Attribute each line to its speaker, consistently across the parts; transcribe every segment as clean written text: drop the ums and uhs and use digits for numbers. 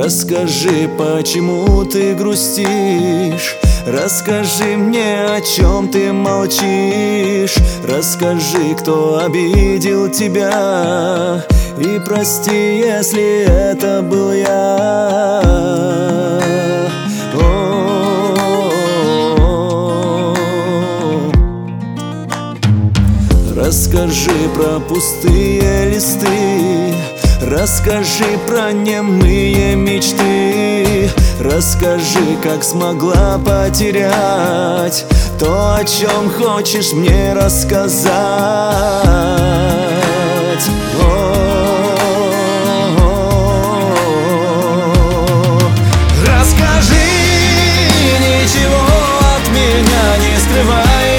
Speaker 1: Расскажи, почему ты грустишь. Расскажи мне, о чем ты молчишь. Расскажи, кто обидел тебя. И прости, если это был я. Расскажи про пустые листы. Расскажи про немые мечты. Расскажи, как смогла потерять то, о чем хочешь мне рассказать. Расскажи, ничего от меня не скрывай.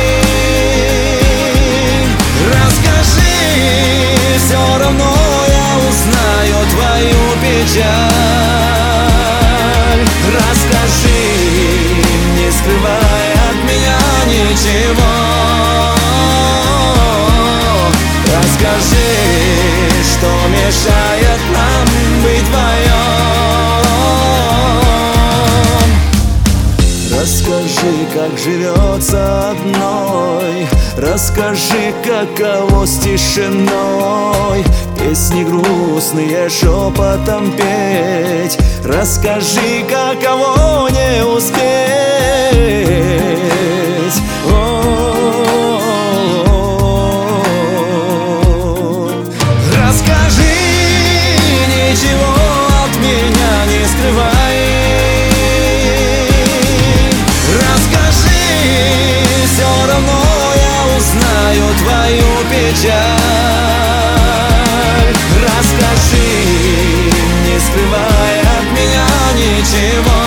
Speaker 1: Расскажи, все равно я узнаю твою печаль. Расскажи, не скрывай от меня ничего. Расскажи, что мешает нам быть вдвоем. Расскажи, как живется одной. Расскажи, каково с тишиной песни грустные шепотом петь. Расскажи, каково не успеть. Расскажи, ничего от меня не скрывай. Расскажи, все равно я узнаю твою печаль. Расскажи, не скрывай от меня ничего.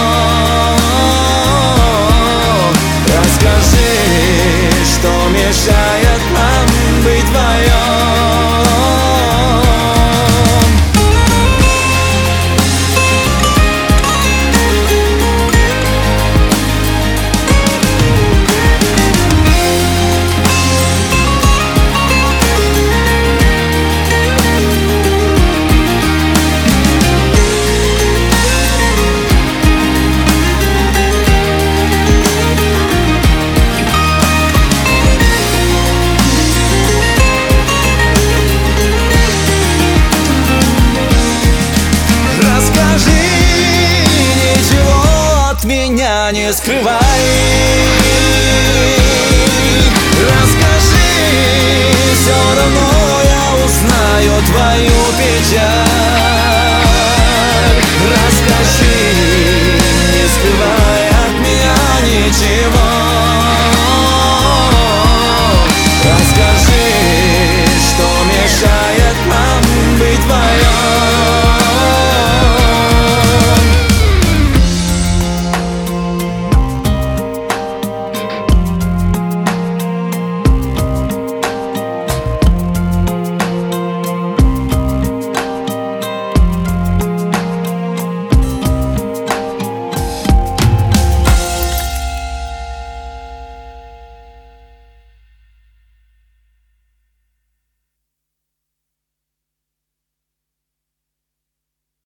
Speaker 1: Расскажи, что мешает нам быть вдвоем. Меня не скрывай. Расскажи, все равно я узнаю твою